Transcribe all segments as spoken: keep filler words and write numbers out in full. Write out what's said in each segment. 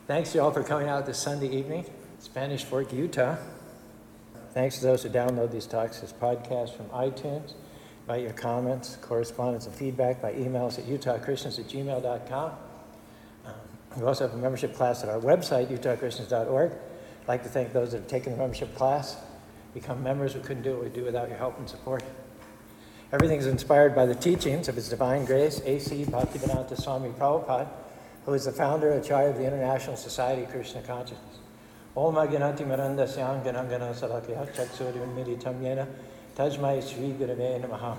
Thanks to you all for coming out this Sunday evening, Spanish Fork, Utah. Thanks to those who download these talks as podcasts from iTunes. Invite your comments, correspondence, and feedback by emails at utah christians at gmail dot com. Um, we also have a membership class at our website, utah christians dot org. I'd like to thank those that have taken the membership class, become members. We couldn't do what we do without your help and support. Everything is inspired by the teachings of His Divine Grace, A C Bhaktivedanta Swami Prabhupada, who is the founder and chair of the International Society of Krishna Consciousness. Om Aganati Miranda Syam Ganangana Salakya Chaksuri Militam Yena Tajmai Sri Gurave Namaha.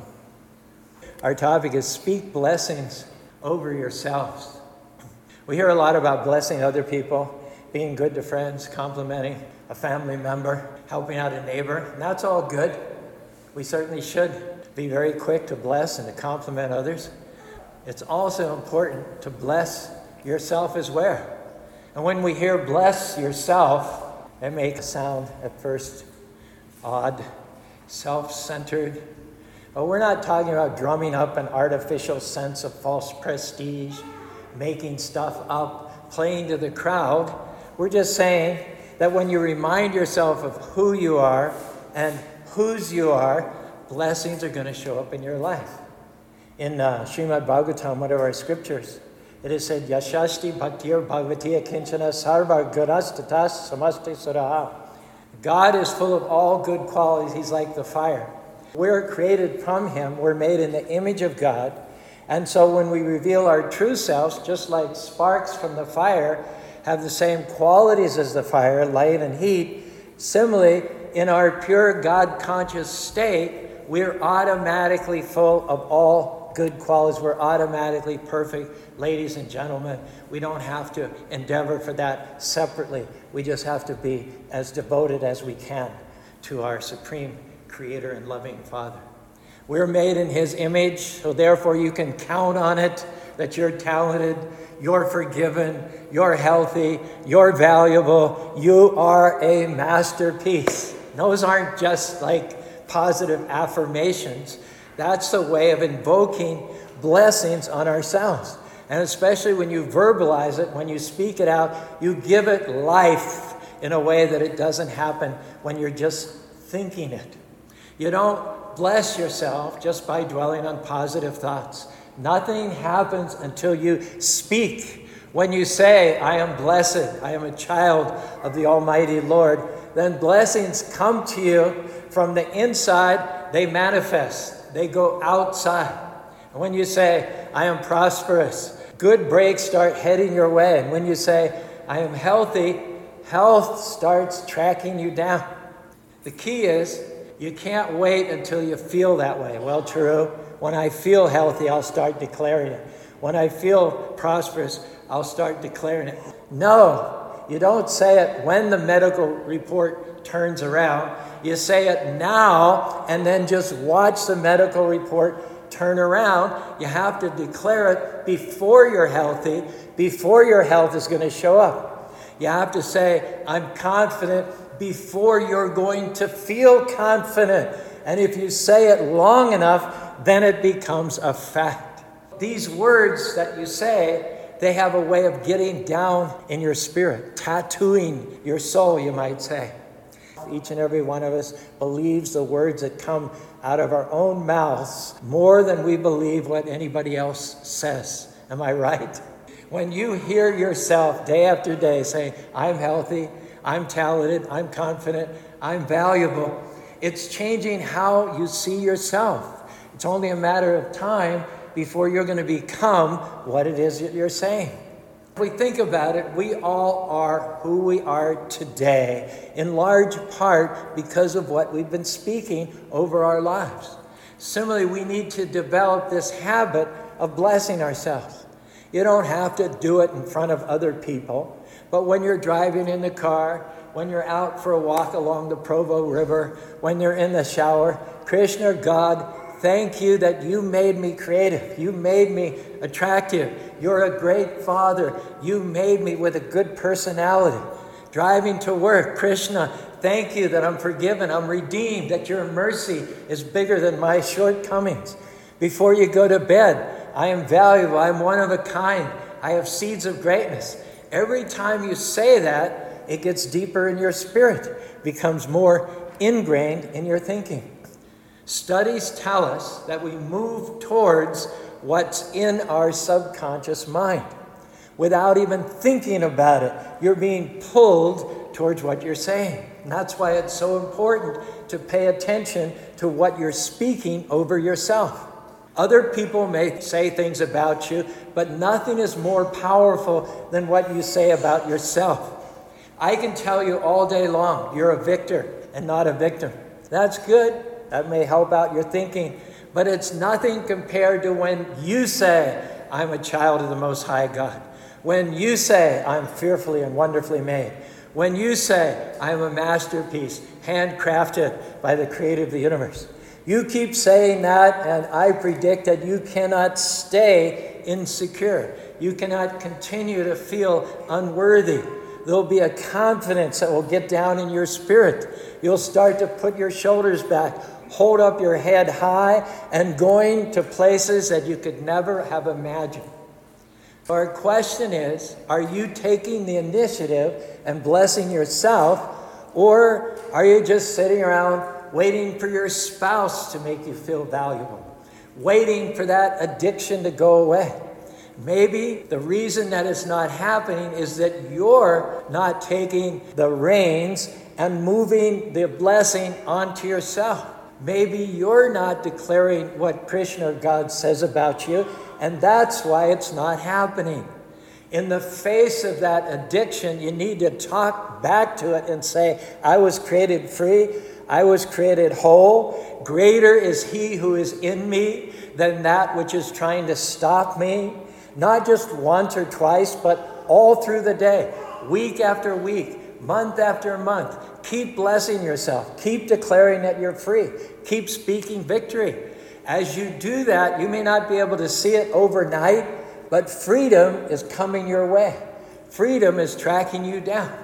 Our topic is speak blessings over yourselves. We hear a lot about blessing other people, being good to friends, complimenting a family member, helping out a neighbor, and that's all good. We certainly should be very quick to bless and to compliment others. It's also important to bless yourself as well. And when we hear bless yourself, it makes a sound at first odd, self-centered. But we're not talking about drumming up an artificial sense of false prestige, making stuff up, playing to the crowd. We're just saying that when you remind yourself of who you are and whose you are, blessings are going to show up in your life. In uh, Srimad Bhagavatam, one of our scriptures, it is said, Yashasti bhaktir bhagavatiya kinchana sarva gunas tatas samaste suraha. God is full of all good qualities. He's like the fire. We're created from Him. We're made in the image of God. And so when we reveal our true selves, just like sparks from the fire have the same qualities as the fire, light and heat, similarly, in our pure God-conscious state, we're automatically full of all good qualities. We're automatically perfect. Ladies and gentlemen, we don't have to endeavor for that separately. We just have to be as devoted as we can to our supreme creator and loving Father. We're made in His image, so therefore you can count on it that you're talented, you're forgiven, you're healthy, you're valuable, you are a masterpiece. Those aren't just like positive affirmations. That's the way of invoking blessings on ourselves. And especially when you verbalize it, when you speak it out, you give it life in a way that it doesn't happen when you're just thinking it. You don't bless yourself just by dwelling on positive thoughts. Nothing happens until you speak. When you say, I am blessed, I am a child of the Almighty Lord, then blessings come to you from the inside. They manifest. They go outside. And when you say, I am prosperous, good breaks start heading your way. And when you say, I am healthy, health starts tracking you down. The key is, you can't wait until you feel that way. Well, true. When I feel healthy, I'll start declaring it. When I feel prosperous, I'll start declaring it. No, you don't say it when the medical report turns around. You say it now and then just watch the medical report turn around. You have to declare it before you're healthy, before your health is going to show up. You have to say, I'm confident before you're going to feel confident. And if you say it long enough, then it becomes a fact. These words that you say, they have a way of getting down in your spirit, tattooing your soul, you might say. Each and every one of us believes the words that come out of our own mouths more than we believe what anybody else says. Am I right? When you hear yourself day after day saying, I'm healthy, I'm talented, I'm confident, I'm valuable, it's changing how you see yourself. It's only a matter of time before you're going to become what it is that you're saying. If we think about it, we all are who we are today, in large part because of what we've been speaking over our lives. Similarly, we need to develop this habit of blessing ourselves. You don't have to do it in front of other people, but when you're driving in the car, when you're out for a walk along the Provo River, when you're in the shower, Krishna, God, thank you that you made me creative. You made me attractive. You're a great Father. You made me with a good personality. Driving to work, Krishna, thank you that I'm forgiven, I'm redeemed, that your mercy is bigger than my shortcomings. Before you go to bed, I am valuable, I'm one of a kind, I have seeds of greatness. Every time you say that, it gets deeper in your spirit, becomes more ingrained in your thinking. Studies tell us that we move towards what's in our subconscious mind. Without even thinking about it, you're being pulled towards what you're saying. And that's why it's so important to pay attention to what you're speaking over yourself. Other people may say things about you, but nothing is more powerful than what you say about yourself. I can tell you all day long, you're a victor and not a victim. That's good. That may help out your thinking. But it's nothing compared to when you say, I'm a child of the Most High God. When you say, I'm fearfully and wonderfully made. When you say, I'm a masterpiece, handcrafted by the Creator of the universe. You keep saying that, and I predict that you cannot stay insecure. You cannot continue to feel unworthy. There'll be a confidence that will get down in your spirit. You'll start to put your shoulders back, hold up your head high, and going to places that you could never have imagined. Our question is, are you taking the initiative and blessing yourself, or are you just sitting around waiting for your spouse to make you feel valuable, waiting for that addiction to go away? Maybe the reason that it's not happening is that you're not taking the reins and moving the blessing onto yourself. Maybe you're not declaring what Krishna or God says about you, and that's why it's not happening. In the face of that addiction, you need to talk back to it and say, I was created free. I was created whole. Greater is He who is in me than that which is trying to stop me. Not just once or twice, but all through the day, week after week, month after month. Keep blessing yourself. Keep declaring that you're free. Keep speaking victory. As you do that, you may not be able to see it overnight, but freedom is coming your way. Freedom is tracking you down.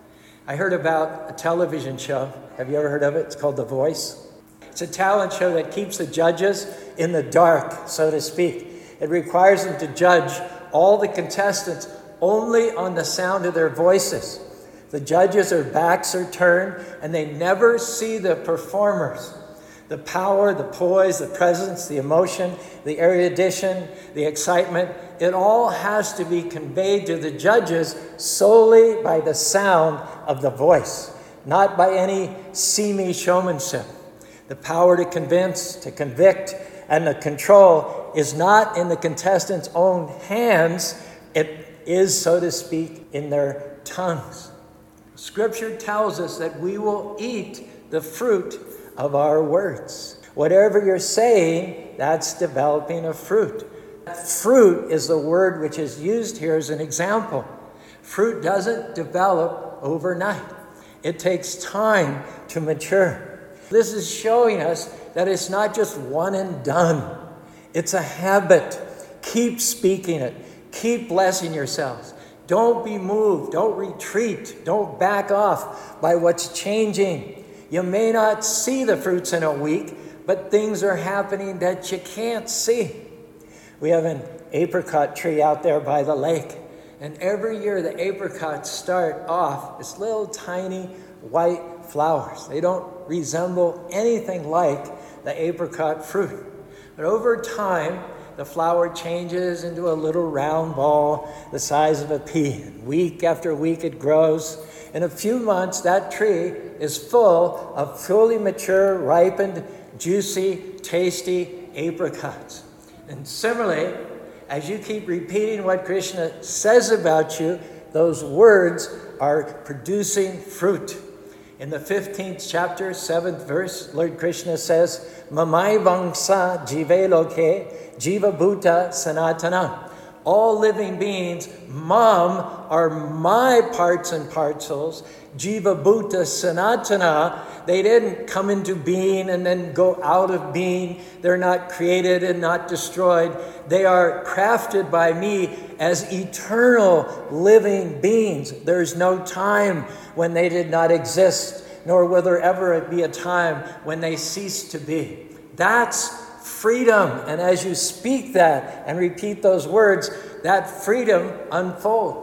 I heard about a television show. Have you ever heard of it? It's called The Voice. It's a talent show that keeps the judges in the dark, so to speak. It requires them to judge all the contestants only on the sound of their voices. The judges, their backs are turned, and they never see the performers. The power, the poise, the presence, the emotion, the erudition, the excitement, it all has to be conveyed to the judges solely by the sound of the voice, not by any see-me showmanship. The power to convince, to convict, and the control is not in the contestants' own hands. It is, so to speak, in their tongues. Scripture tells us that we will eat the fruit of our words. Whatever you're saying, that's developing a fruit. Fruit is the word which is used here as an example. Fruit doesn't develop overnight. It takes time to mature. This is showing us that it's not just one and done. It's a habit. Keep speaking it. Keep blessing yourselves. Don't be moved. Don't retreat. Don't back off by what's changing. You may not see the fruits in a week, but things are happening that you can't see. We have an apricot tree out there by the lake, and every year the apricots start off as little tiny white flowers. They don't resemble anything like the apricot fruit. But over time, the flower changes into a little round ball the size of a pea. Week after week it grows. In a few months, that tree is full of fully mature, ripened, juicy, tasty apricots. And similarly, as you keep repeating what Krishna says about you, those words are producing fruit. In the fifteenth chapter, seventh verse, Lord Krishna says, Mamai vangsa jive loke jiva bhuta sanatana. All living beings, Mam, are my parts and parcels. Jiva bhuta sanatana. They didn't come into being and then go out of being. They're not created and not destroyed. They are crafted by me as eternal living beings. There's no time when they did not exist, nor will there ever be a time when they cease to be. That's freedom. And as you speak that and repeat those words, that freedom unfolds.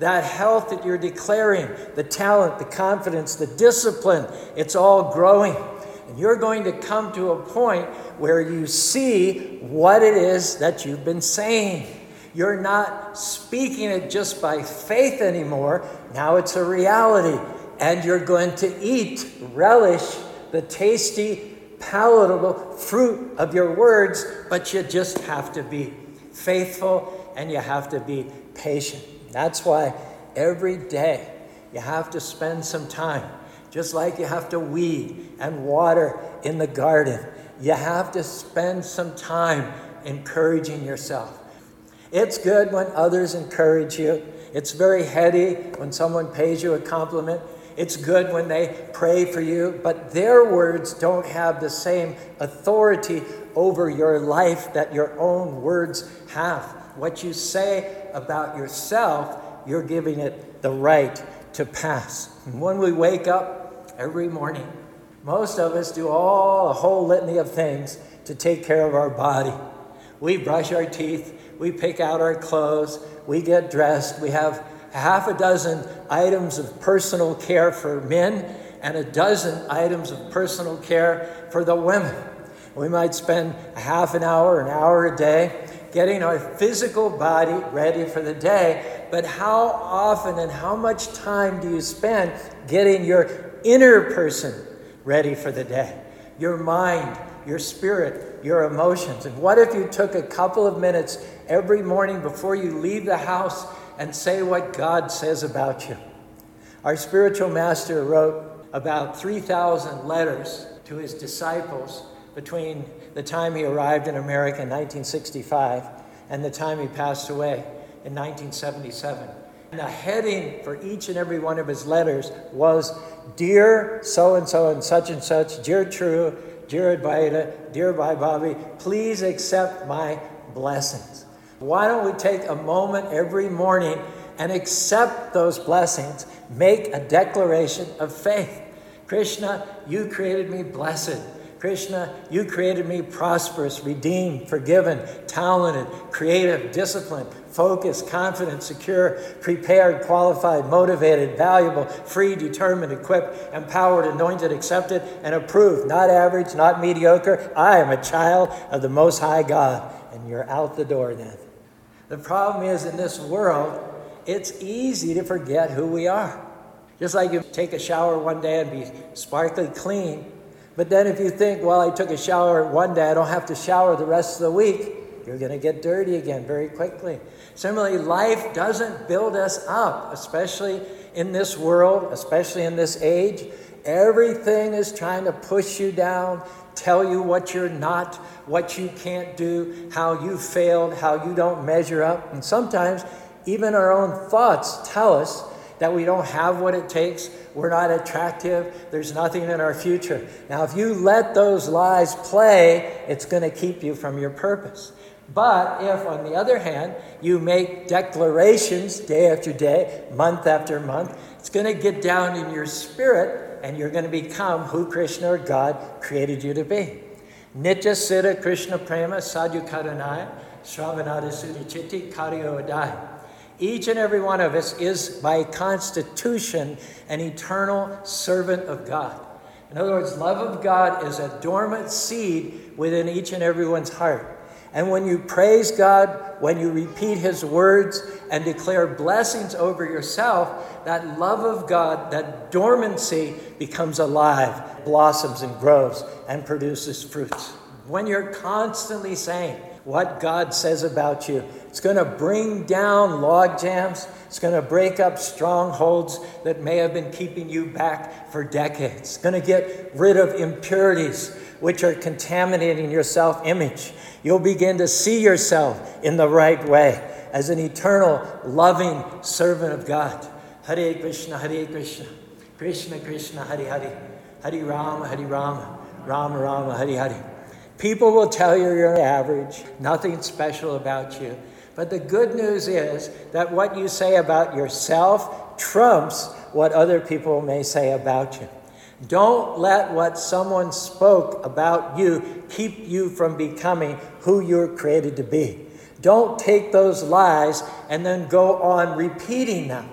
that health that you're declaring, the talent, the confidence, the discipline, it's all growing. And you're going to come to a point where you see what it is that you've been saying. You're not speaking it just by faith anymore. Now it's a reality. And you're going to eat, relish the tasty, palatable fruit of your words, but you just have to be faithful and you have to be patient. That's why every day you have to spend some time, just like you have to weed and water in the garden. You have to spend some time encouraging yourself. It's good when others encourage you. It's very heady when someone pays you a compliment. It's good when they pray for you, but their words don't have the same authority over your life that your own words have. What you say about yourself, you're giving it the right to pass. And when we wake up every morning, most of us do all a whole litany of things to take care of our body. We brush our teeth, we pick out our clothes, we get dressed, we have half a dozen items of personal care for men and a dozen items of personal care for the women. We might spend a half an hour, an hour a day getting our physical body ready for the day, but how often and how much time do you spend getting your inner person ready for the day? Your mind, your spirit, your emotions. And what if you took a couple of minutes every morning before you leave the house and say what God says about you? Our spiritual master wrote about three thousand letters to his disciples between the time he arrived in America in nineteen sixty-five and the time he passed away in nineteen seventy-seven. And the heading for each and every one of his letters was, "Dear so-and-so and such and such, dear True, dear Advaita, dear Bhai Bobby, please accept my blessings." Why don't we take a moment every morning and accept those blessings, make a declaration of faith. Krishna, you created me blessed. Krishna, you created me prosperous, redeemed, forgiven, talented, creative, disciplined, focused, confident, secure, prepared, qualified, motivated, valuable, free, determined, equipped, empowered, anointed, accepted, and approved. Not average, not mediocre. I am a child of the Most High God. And you're out the door then. The problem is, in this world, it's easy to forget who we are. Just like you take a shower one day and be sparkly clean, but then if you think, well, I took a shower one day, I don't have to shower the rest of the week, you're going to get dirty again very quickly. Similarly, life doesn't build us up, especially in this world, especially in this age. Everything is trying to push you down, tell you what you're not, what you can't do, how you failed, how you don't measure up. And sometimes even our own thoughts tell us that we don't have what it takes, we're not attractive, there's nothing in our future. Now, if you let those lies play, it's going to keep you from your purpose. But if, on the other hand, you make declarations day after day, month after month, it's going to get down in your spirit and you're going to become who Krishna or God created you to be. Nitya Siddha Krishna Prema Sadhu Karanaya Shravanada Sudhi Chitti Karyo Adai. Each and every one of us is, by constitution, an eternal servant of God. In other words, love of God is a dormant seed within each and everyone's heart. And when you praise God, when you repeat His words and declare blessings over yourself, that love of God, that dormancy, becomes alive, blossoms and grows and produces fruits. When you're constantly saying what God says about you, it's going to bring down log jams. It's going to break up strongholds that may have been keeping you back for decades. It's going to get rid of impurities which are contaminating your self-image. You'll begin to see yourself in the right way as an eternal, loving servant of God. Hare Krishna, Hare Krishna, Krishna Krishna, Hare Hare, Hare Rama, Hare Rama, Rama Rama, Hare Hare. People will tell you you're average, nothing special about you. But the good news is that what you say about yourself trumps what other people may say about you. Don't let what someone spoke about you keep you from becoming who you're created to be. Don't take those lies and then go on repeating them.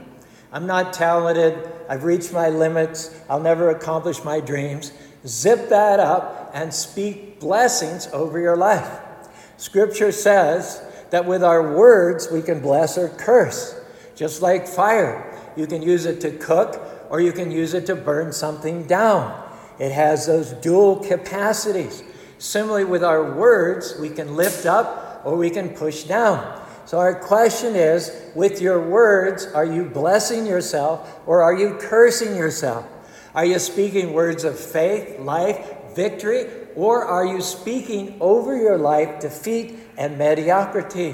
I'm not talented. I've reached my limits. I'll never accomplish my dreams. Zip that up and speak blessings over your life. Scripture says that with our words, we can bless or curse. Just like fire. You can use it to cook or you can use it to burn something down. It has those dual capacities. Similarly, with our words, we can lift up or we can push down. So our question is, with your words, are you blessing yourself or are you cursing yourself? Are you speaking words of faith, life, victory, or are you speaking over your life defeat and mediocrity?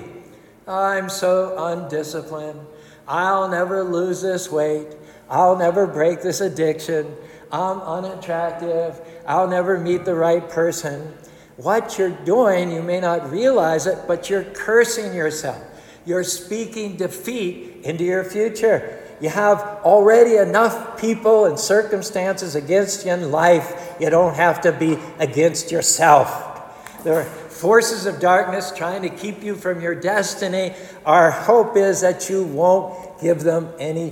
I'm so undisciplined. I'll never lose this weight. I'll never break this addiction. I'm unattractive. I'll never meet the right person. What you're doing, you may not realize it, but you're cursing yourself. You're speaking defeat into your future. You have already enough people and circumstances against you in life. You don't have to be against yourself. There are forces of darkness trying to keep you from your destiny. Our hope is that you won't give them any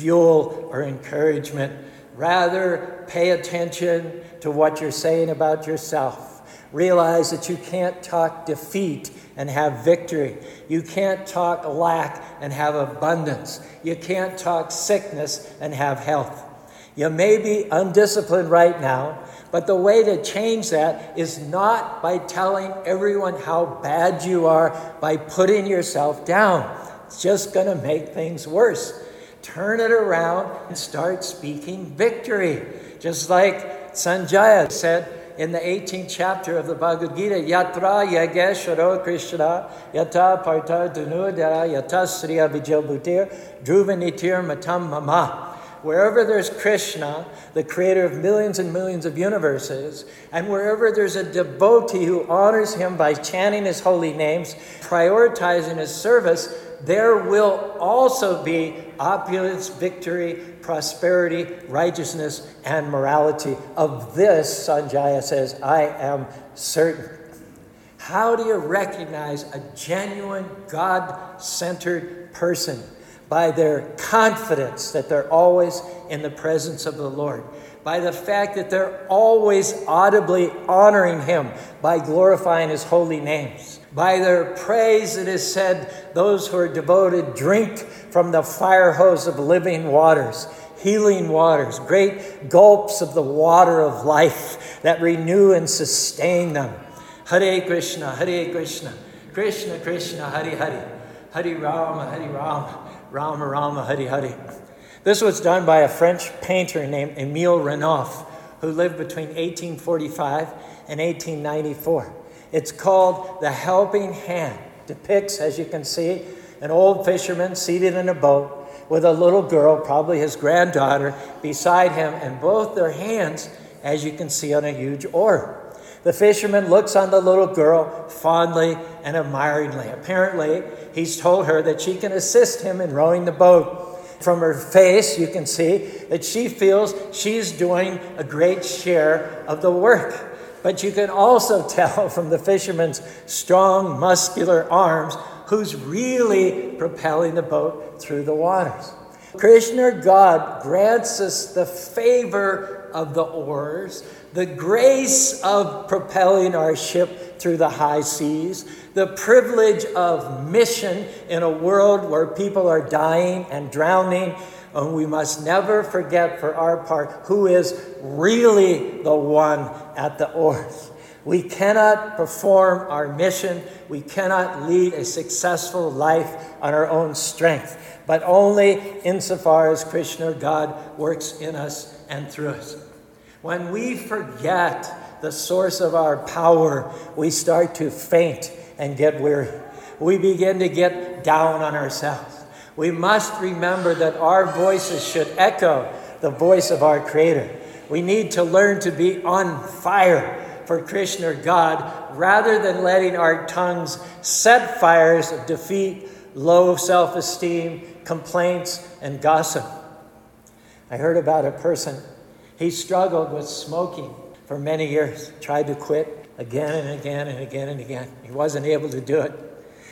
fuel or encouragement. Rather, pay attention to what you're saying about yourself. Realize that you can't talk defeat and have victory. You can't talk lack and have abundance. You can't talk sickness and have health. You may be undisciplined right now, but the way to change that is not by telling everyone how bad you are, by putting yourself down. It's just going to make things worse. Turn it around and start speaking victory. Just like Sanjaya said in the eighteenth chapter of the Bhagavad Gita, Yatra Yageshwaro Krishna, Yata Parta Dunudara, Yata Sriya Vijayabhutir, Dhruvanitir Matam Mama. Wherever there's Krishna, the creator of millions and millions of universes, and wherever there's a devotee who honors him by chanting his holy names, prioritizing his service, there will also be opulence, victory, prosperity, righteousness, and morality. Of this, Sanjaya says, I am certain. How do you recognize a genuine, God-centered person? By their confidence that they're always in the presence of the Lord. By the fact that they're always audibly honoring him by glorifying his holy names. By their praise, it is said, those who are devoted drink from the fire hose of living waters, healing waters, great gulps of the water of life that renew and sustain them. Hare Krishna, Hare Krishna, Krishna Krishna, Hare Hare, Hare Rama, Hare Rama, Rama Rama, Hare Hare. This was done by a French painter named Émile Renouf, who lived between eighteen forty-five and eighteen ninety-four. It's called The Helping Hand. Depicts, as you can see, an old fisherman seated in a boat with a little girl, probably his granddaughter, beside him, and both their hands, as you can see, on a huge oar. The fisherman looks on the little girl fondly and admiringly. Apparently, he's told her that she can assist him in rowing the boat. From her face, you can see that she feels she's doing a great share of the work. But you can also tell from the fisherman's strong, muscular arms who's really propelling the boat through the waters. Krishna, God, grants us the favor of the oars, the grace of propelling our ship through the high seas, the privilege of mission in a world where people are dying and drowning. And we must never forget for our part who is really the one at the oars. We cannot perform our mission. We cannot lead a successful life on our own strength, but only insofar as Krishna, God, works in us and through us. When we forget the source of our power, we start to faint and get weary. We begin to get down on ourselves. We must remember that our voices should echo the voice of our Creator. We need to learn to be on fire for Krishna, God, rather than letting our tongues set fires of defeat, low self-esteem, complaints, and gossip. I heard about a person. He struggled with smoking for many years, tried to quit again and again and again and again. He wasn't able to do it.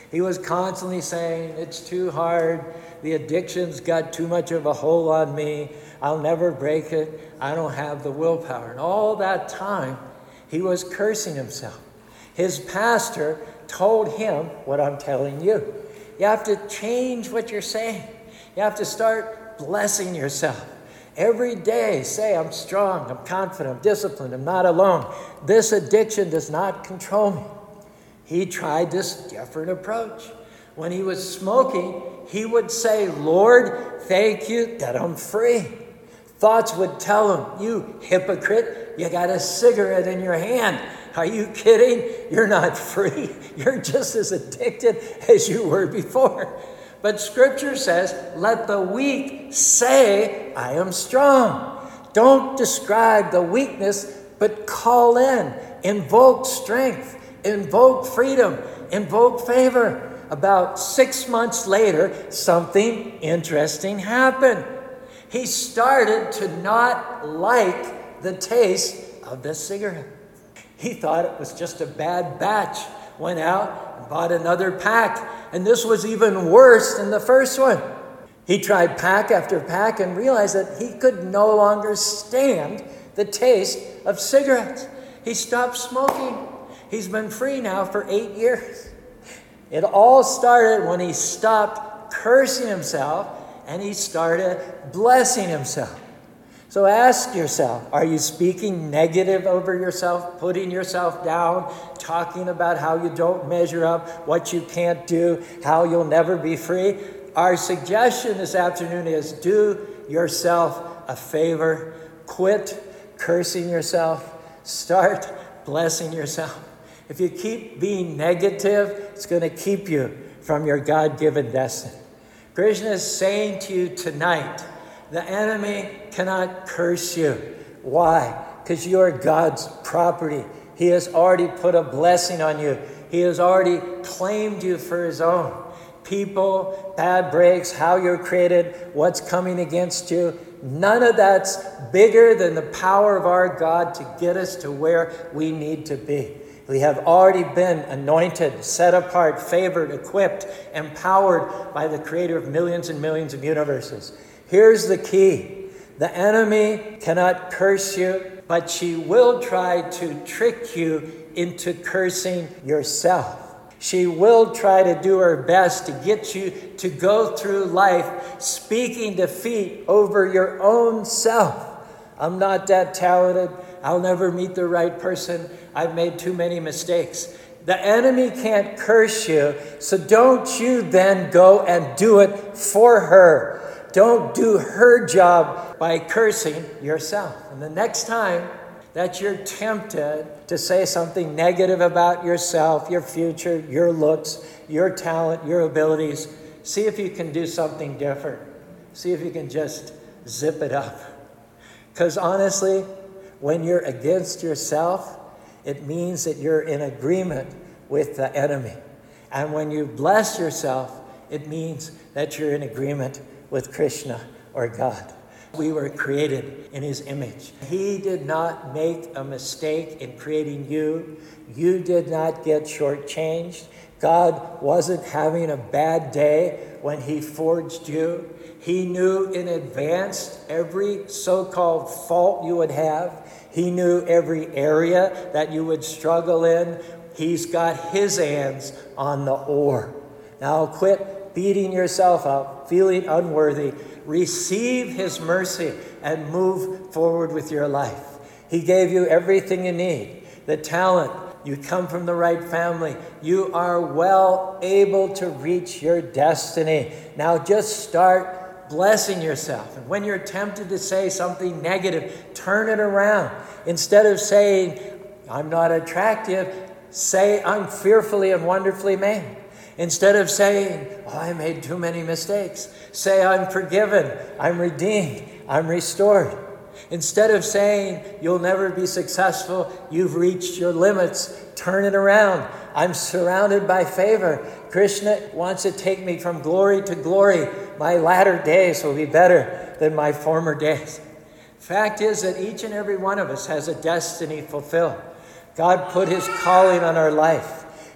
He was constantly saying, it's too hard. The addiction's got too much of a hold on me. I'll never break it. I don't have the willpower. And all that time, he was cursing himself. His pastor told him what I'm telling you. You have to change what you're saying. You have to start blessing yourself. Every day, say, I'm strong, I'm confident, I'm disciplined, I'm not alone. This addiction does not control me. He tried this different approach. When he was smoking, he would say, Lord, thank you that I'm free. Thoughts would tell him, you hypocrite, you got a cigarette in your hand. Are you kidding? You're not free. You're just as addicted as you were before. But Scripture says, let the weak say, I am strong. Don't describe the weakness, but call in, invoke strength, invoke freedom, invoke favor. About six months later, something interesting happened. He started to not like the taste of the cigarette. He thought it was just a bad batch. Went out and bought another pack. And this was even worse than the first one. He tried pack after pack and realized that he could no longer stand the taste of cigarettes. He stopped smoking. He's been free now for eight years. It all started when he stopped cursing himself and he started blessing himself. So ask yourself, are you speaking negative over yourself, putting yourself down, talking about how you don't measure up, what you can't do, how you'll never be free? Our suggestion this afternoon is do yourself a favor. Quit cursing yourself. Start blessing yourself. If you keep being negative, it's going to keep you from your God-given destiny. Krishna is saying to you tonight, the enemy cannot curse you. Why? Because you are God's property. He has already put a blessing on you. He has already claimed you for his own. People, bad breaks, how you're created, what's coming against you, none of that's bigger than the power of our God to get us to where we need to be. We have already been anointed, set apart, favored, equipped, empowered by the creator of millions and millions of universes. Here's the key. The enemy cannot curse you, but she will try to trick you into cursing yourself. She will try to do her best to get you to go through life speaking defeat over your own self. I'm not that talented. I'll never meet the right person. I've made too many mistakes. The enemy can't curse you, so don't you then go and do it for her. Don't do her job by cursing yourself. And the next time that you're tempted to say something negative about yourself, your future, your looks, your talent, your abilities, see if you can do something different. See if you can just zip it up. Because honestly, when you're against yourself, it means that you're in agreement with the enemy. And when you bless yourself, it means that you're in agreement with Krishna or God. We were created in his image. He did not make a mistake in creating you. You did not get shortchanged. God wasn't having a bad day when he forged you. He knew in advance every so-called fault you would have. He knew every area that you would struggle in. He's got his hands on the oar. Now quit beating yourself up, feeling unworthy. Receive his mercy and move forward with your life. He gave you everything you need. The talent. You come from the right family. You are well able to reach your destiny. Now just start blessing yourself. And when you're tempted to say something negative, turn it around. Instead of saying, I'm not attractive, say, I'm fearfully and wonderfully made. Instead of saying, oh, I made too many mistakes, say, I'm forgiven, I'm redeemed, I'm restored. Instead of saying, you'll never be successful, you've reached your limits, turn it around. I'm surrounded by favor. Krishna wants to take me from glory to glory. My latter days will be better than my former days. Fact is that each and every one of us has a destiny fulfilled. God put his calling on our life.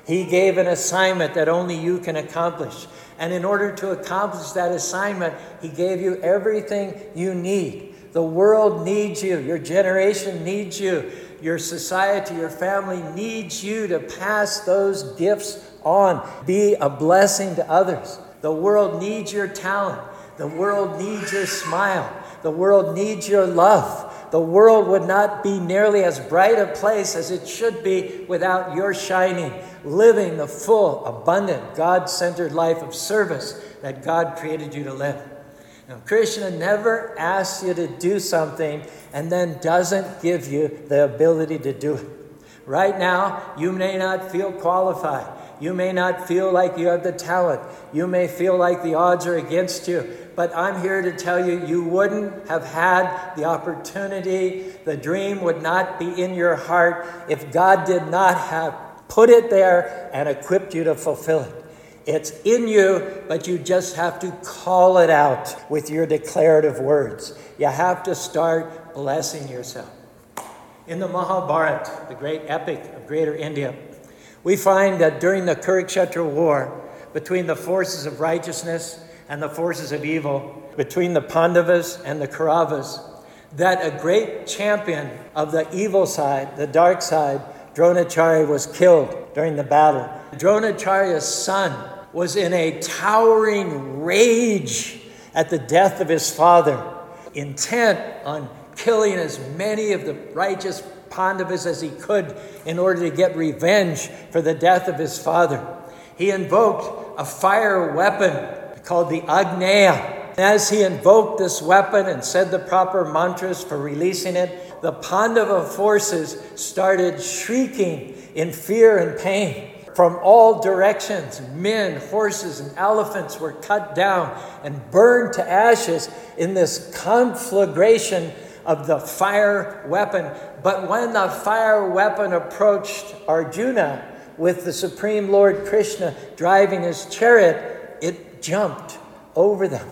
He gave an assignment that only you can accomplish. And in order to accomplish that assignment, he gave you everything you need. The world needs you. Your generation needs you. Your society, your family needs you to pass those gifts on. Be a blessing to others. The world needs your talent. The world needs your smile. The world needs your love. The world would not be nearly as bright a place as it should be without your shining, living the full, abundant, God-centered life of service that God created you to live. Now, Krishna never asks you to do something and then doesn't give you the ability to do it. Right now, you may not feel qualified. You may not feel like you have the talent. You may feel like the odds are against you. But I'm here to tell you, you wouldn't have had the opportunity. The dream would not be in your heart if God did not have put it there and equipped you to fulfill it. It's in you, but you just have to call it out with your declarative words. You have to start blessing yourself. In the Mahabharata, the great epic of Greater India, we find that during the Kurukshetra war, between the forces of righteousness and the forces of evil, between the Pandavas and the Kauravas, that a great champion of the evil side, the dark side, Dronacharya, was killed during the battle. Dronacharya's son was in a towering rage at the death of his father, intent on killing as many of the righteous Pandavas as he could in order to get revenge for the death of his father. He invoked a fire weapon called the Agneya. As he invoked this weapon and said the proper mantras for releasing it, the Pandava forces started shrieking in fear and pain. From all directions, men, horses, and elephants were cut down and burned to ashes in this conflagration of the fire weapon. But when the fire weapon approached Arjuna with the Supreme Lord Krishna driving his chariot, it jumped over them.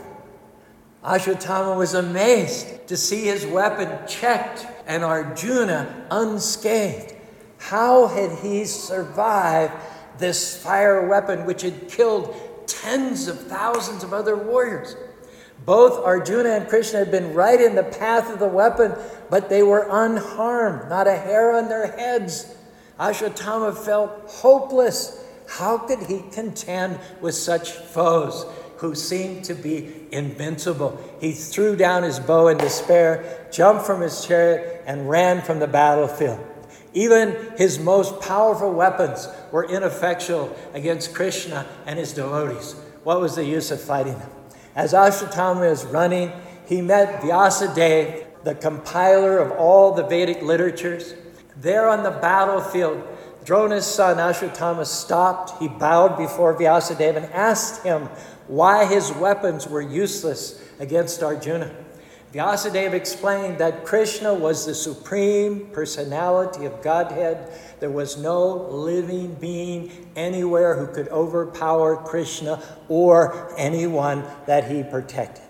Ashwatthama was amazed to see his weapon checked and Arjuna unscathed. How had he survived this fire weapon which had killed tens of thousands of other warriors? Both Arjuna and Krishna had been right in the path of the weapon, but they were unharmed, not a hair on their heads. Ashwatthama felt hopeless. How could he contend with such foes who seemed to be invincible? He threw down his bow in despair, jumped from his chariot, and ran from the battlefield. Even his most powerful weapons were ineffectual against Krishna and his devotees. What was the use of fighting them? As Ashwatthama is running, he met Vyasadeva, the compiler of all the Vedic literatures. There on the battlefield, Drona's son Ashwatthama stopped. He bowed before Vyasadeva and asked him why his weapons were useless against Arjuna. Vyasadeva explained that Krishna was the supreme personality of Godhead. There was no living being anywhere who could overpower Krishna or anyone that he protected.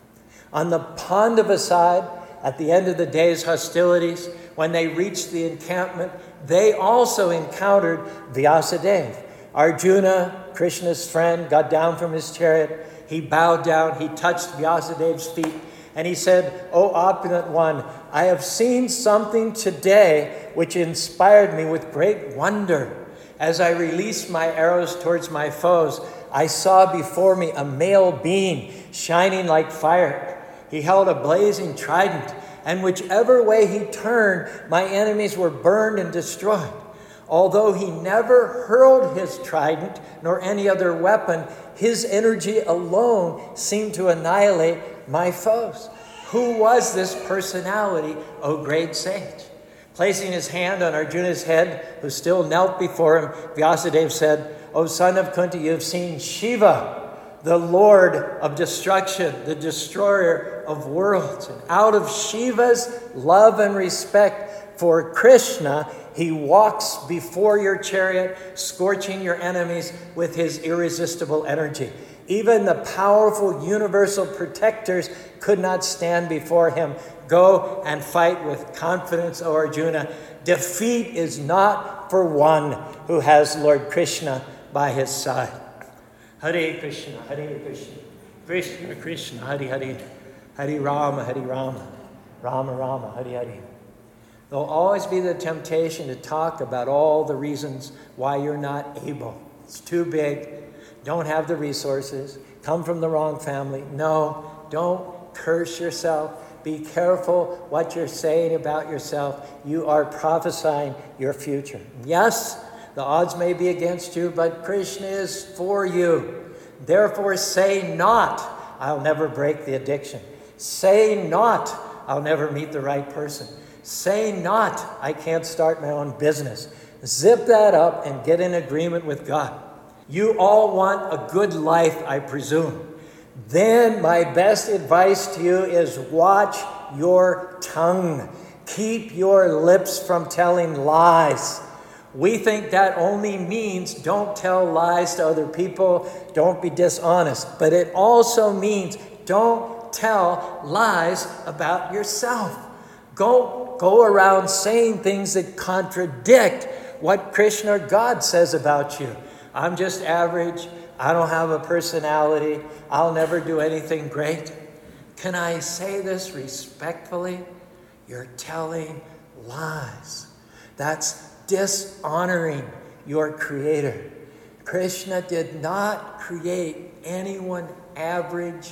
On the Pandava side, at the end of the day's hostilities, when they reached the encampment, they also encountered Vyasadeva. Arjuna, Krishna's friend, got down from his chariot. He bowed down. He touched Vyasadeva's feet. And he said, "O opulent one, I have seen something today which inspired me with great wonder. As I released my arrows towards my foes, I saw before me a male being shining like fire. He held a blazing trident, and whichever way he turned, my enemies were burned and destroyed. Although he never hurled his trident nor any other weapon, his energy alone seemed to annihilate my foes." Who was this personality, O great sage? Placing his hand on Arjuna's head, who still knelt before him, Vyasadeva said, "O son of Kunti, you have seen Shiva, the Lord of destruction, the destroyer of worlds. And out of Shiva's love and respect for Krishna, he walks before your chariot, scorching your enemies with his irresistible energy. Even the powerful universal protectors could not stand before him. Go and fight with confidence, O Arjuna. Defeat is not not for one who has Lord Krishna by his side. Hare Krishna, Hare Krishna, Krishna Krishna, Hare Hare, Hare Rama, Hare Rama, Rama Rama, Hare Hare. There'll always be the temptation to talk about all the reasons why you're not able. It's too big, don't have the resources, come from the wrong family. No, don't curse yourself. Be careful what you're saying about yourself. You are prophesying your future. Yes, the odds may be against you, but Krishna is for you. Therefore, say not, I'll never break the addiction. Say not, I'll never meet the right person. Say not, I can't start my own business. Zip that up and get in agreement with God. You all want a good life, I presume. Then my best advice to you is watch your tongue. Keep your lips from telling lies. We think that only means don't tell lies to other people, don't be dishonest. But it also means don't tell lies about yourself. Go, go around saying things that contradict what Krishna or God says about you. I'm just average. I don't have a personality. I'll never do anything great. Can I say this respectfully? You're telling lies. That's dishonoring your Creator. Krishna did not create anyone average,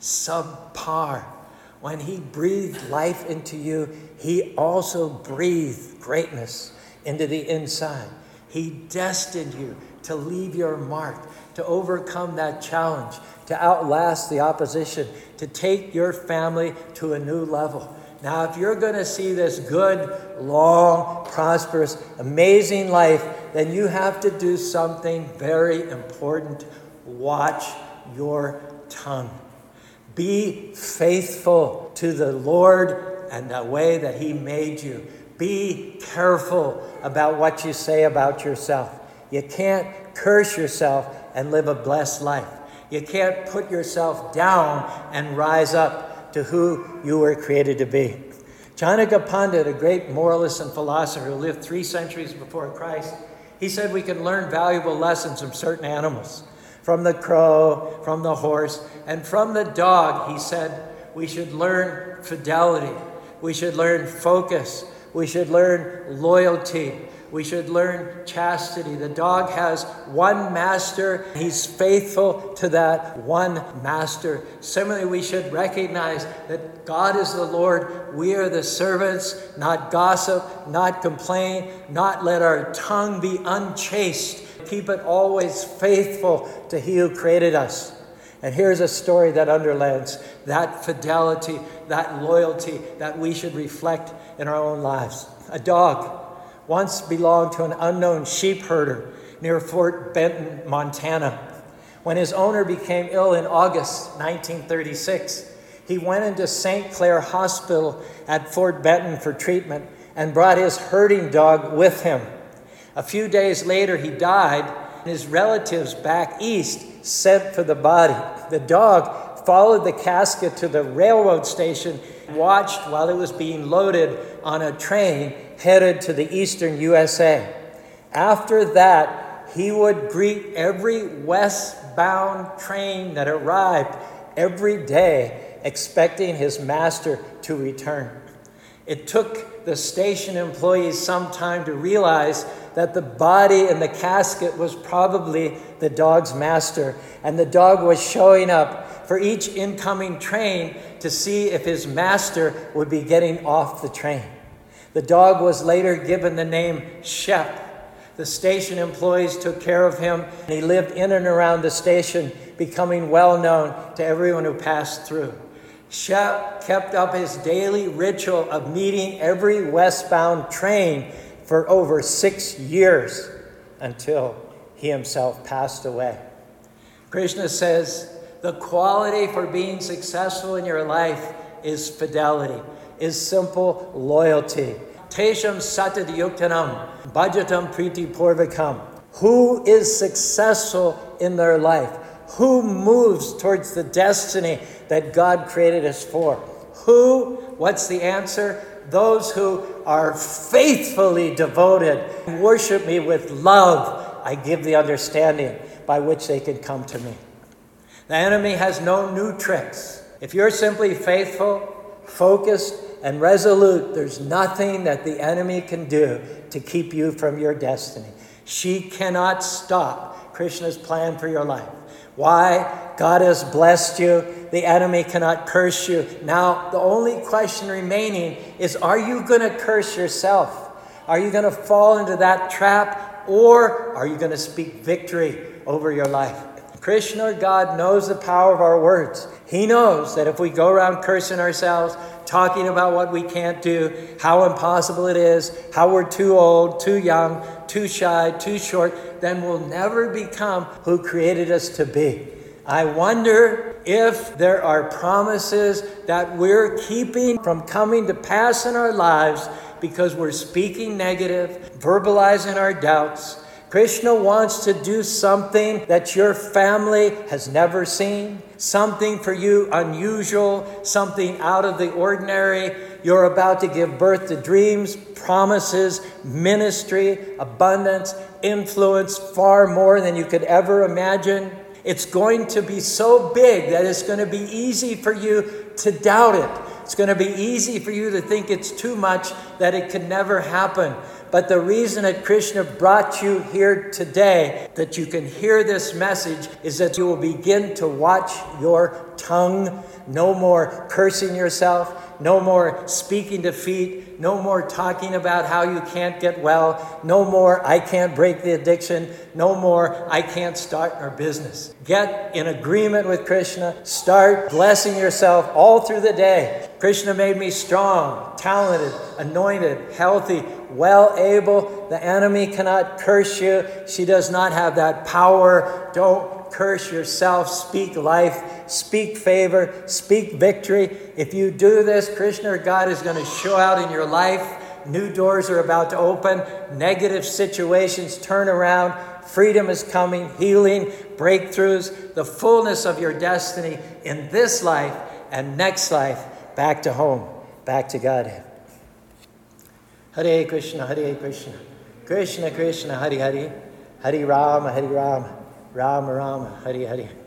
subpar. When he breathed life into you, he also breathed greatness into the inside. He destined you to leave your mark, to overcome that challenge, to outlast the opposition, to take your family to a new level. Now, if you're going to see this good, long, prosperous, amazing life, then you have to do something very important. Watch your tongue. Be faithful to the Lord and the way that he made you. Be careful about what you say about yourself. You can't curse yourself and live a blessed life. You can't put yourself down and rise up to who you were created to be. Janaka Pandit, a great moralist and philosopher who lived three centuries before Christ, he said we can learn valuable lessons from certain animals. From the crow, from the horse, and from the dog, he said we should learn fidelity. We should learn focus. We should learn loyalty. We should learn chastity. The dog has one master. He's faithful to that one master. Similarly, we should recognize that God is the Lord. We are the servants, not gossip, not complain, not let our tongue be unchaste. Keep it always faithful to he who created us. And here's a story that underlines that fidelity, that loyalty that we should reflect in our own lives. A dog once belonged to an unknown sheep herder near Fort Benton, Montana. When his owner became ill in August nineteen thirty-six, he went into Saint Clair Hospital at Fort Benton for treatment and brought his herding dog with him. A few days later, he died, and his relatives back east sent for the body. The dog followed the casket to the railroad station and watched while it was being loaded on a train headed to the eastern U S A. After that, he would greet every westbound train that arrived every day, expecting his master to return. It took the station employees some time to realize that the body in the casket was probably the dog's master, and the dog was showing up for each incoming train to see if his master would be getting off the train. The dog was later given the name Shep. The station employees took care of him, and he lived in and around the station, becoming well known to everyone who passed through. Shep kept up his daily ritual of meeting every westbound train for over six years until he himself passed away. Krishna says the quality for being successful in your life is fidelity, is simple loyalty. Tesham satad yuktanam, bhajatam priti purvakam. Who is successful in their life? Who moves towards the destiny that God created us for? Who? What's the answer? those who are faithfully devoted, worship me with love, I give the understanding by which they can come to me. The enemy has no new tricks. If you're simply faithful, focused, and resolute, there's nothing that the enemy can do to keep you from your destiny. She cannot stop Krishna's plan for your life. Why? God has blessed you. The enemy cannot curse you. Now, the only question remaining is, are you going to curse yourself? Are you going to fall into that trap? Or are you going to speak victory over your life? Krishna, God, knows the power of our words. He knows that if we go around cursing ourselves, talking about what we can't do, how impossible it is, how we're too old, too young, too shy, too short, then we'll never become who created us to be. I wonder if there are promises that we're keeping from coming to pass in our lives because we're speaking negative, verbalizing our doubts. Krishna wants to do something that your family has never seen, something for you unusual, something out of the ordinary. You're about to give birth to dreams, promises, ministry, abundance, influence, far more than you could ever imagine. It's going to be so big that it's going to be easy for you to doubt it. It's going to be easy for you to think it's too much, that it could never happen. But the reason that Krishna brought you here today, that you can hear this message, is that you will begin to watch your tongue. No more cursing yourself. No more speaking defeat. No more talking about how you can't get well. No more, I can't break the addiction. No more, I can't start our business. Get in agreement with Krishna. Start blessing yourself all through the day. Krishna made me strong, talented, anointed, healthy, well able. The enemy cannot curse you. She does not have that power. Don't curse yourself. Speak life. Speak favor. Speak victory. If you do this, Krishna or God is going to show out in your life. New doors are about to open. Negative situations turn around. Freedom is coming. Healing, breakthroughs, the fullness of your destiny in this life and next life. Back to home. Back to Godhead. Hare Krishna, Hare Krishna, Krishna Krishna, Hare Hare, Hare Rama, Hare Rama, Rama Rama, Hare Hare.